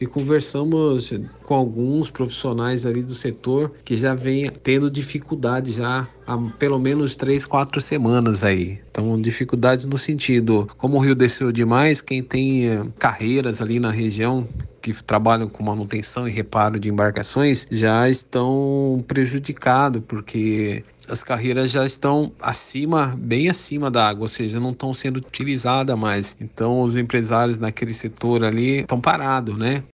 e conversamos com alguns profissionais ali do setor que já vem tendo dificuldade já há pelo menos 3, 4 semanas aí. Então, dificuldades no sentido, como o rio desceu demais, quem tem carreiras ali na região que trabalham com manutenção e reparo de embarcações já estão prejudicados, porque as carreiras já estão acima, bem acima da água, ou seja, não estão sendo utilizadas mais. Então, os empresários naquele setor ali estão parados, né?